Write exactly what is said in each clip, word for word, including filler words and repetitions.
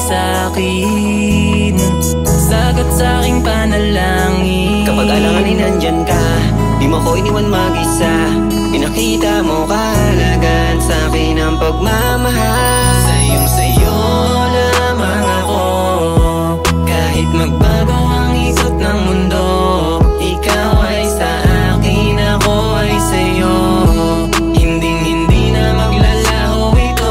sa'kin, sagot sa'king panalangin. Kapag alanganin nandyan ka, di mo ko iniwan mag-isa. Pinakita mo kahalagan sa'kin ang pagmamahal. Sayong sayo lamang ako, kahit magbago ang ikot ng mundo. Ikaw ay sa akin, ako ay sa'yo. Hinding hindi na maglalaho ito.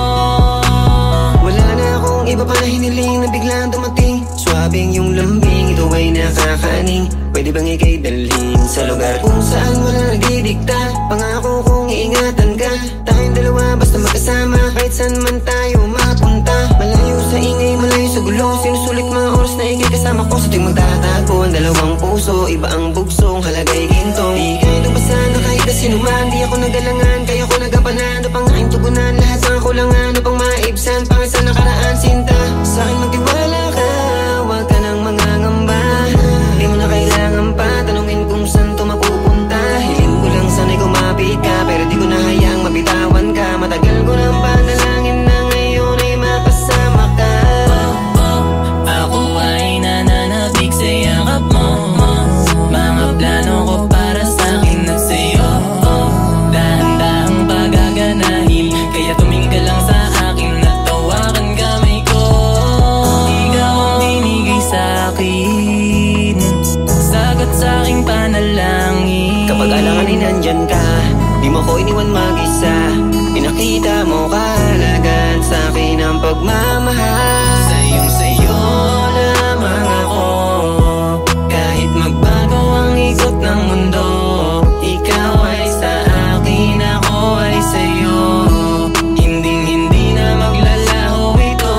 Wala na akong iba pa na hiniling na biglang dumating. Swabing yung lambing, ito ay nakakaaning. Pwede bang ikay dalhin sa lugar kung saan wala nagdidikta? Pangako kong iingatan ka, tayong dalawa basta magkasama. Kahit saan man tayo mapunta, malayo sa ingay, malayo sa gulo. Sinusulit mga oras na ikay kasama ko. Sa tuwing magtatago ang dalawang puso, iba ang bugsong halagay gintong. Di kayo lubasan na kahit na sinuman, di ako nagalangan, kaya ko nagapanan. Ano pang aking tugunan, lahat ng kulangan, ano pang maibsan, pang sa nakaraan sinta. Sa akin magtiwala ka, huwag ka nang mangangamba. Di mo na kailangan pa tanungin kung saan to mapupunta. Hiling ko lang sana'y kumapit ka, pero di ko na hayaang mabitawan ka. Matagal ko nang panalangin na ngayon ay makasama ka. Oh, oh, ako ay nananabik sa yakap mo. Mga plano ko para sa'kin at sa'yo, oh, dahan-dahang pagaganahin. Kaya tumingin ka lang sa akin at tawakan kamay ko. Ikaw ang binigay sa'kin, sagot sa'king panalangin. Kapag alanganin nandyan ka, di mo ko iniwan mag-isa. Pinakita mo kahalagan sa'kin ang pagmamahal. Sayong sayo lamang ako, kahit magbago ang ikot ng mundo. Ikaw ay sa akin, ako ay sa'yo. Hinding hindi na maglalaho ito.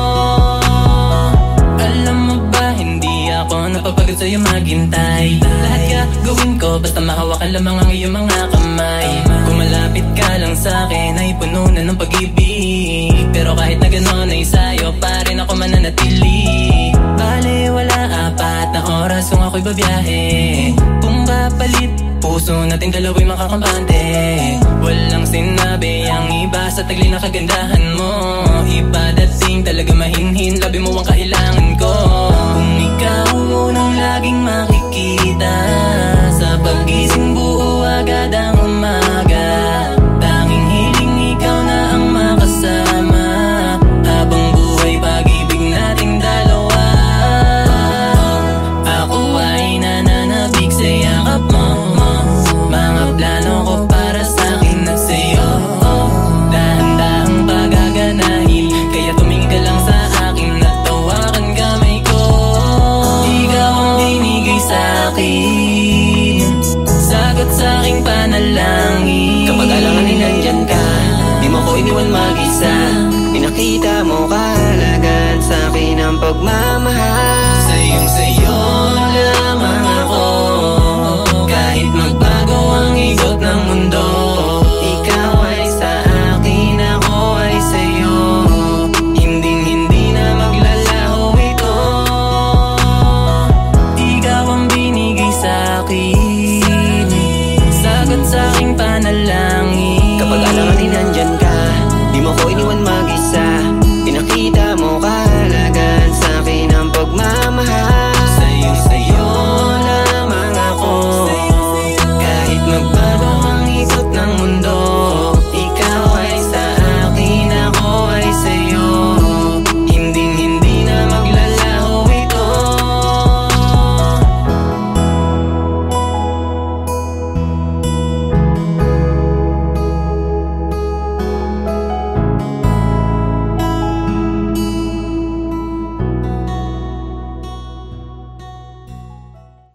Alam mo ba, hindi ako napapagod sa'yo maghintay. Lahat gagawin ko, basta mahawakan lamang ang iyong mga kamay. Kung malapit ka lang sa'kin, ay puno na ng pag-ibig. Pero kahit na gano'n ay sa'yo pa rin ako mananatili. Bale, wala apat na oras kung ako'y babiyahe. Kung kapalit, puso natin dalawa'y makakampante. Walang sinabi ang iba sa tagli na kagandahan mo. Iba dating talaga mahinhin, labi mo ang kailangan ko. Kung ikaw unang laging makikita, sa pagising buo agad ang umaga. Tanging hiling ikaw na ang makasama, habang buhay pag-ibig nating dalawa. Ako ay nananabik sa yakap mo. Mga plano ko para sa'kin at sa'yo, dahan-dahang pagaganahin. Kaya tumingin ka lang sa akin at tawakan kamay ko. Ikaw ang binigay sa'kin, sagot sa'king panalangin. Kapag alanganin nandyan ka, di mo ko iniwan mag-isa. Pinakita mo kahalagan sa'kin ang pagmamahal. Sayong sayo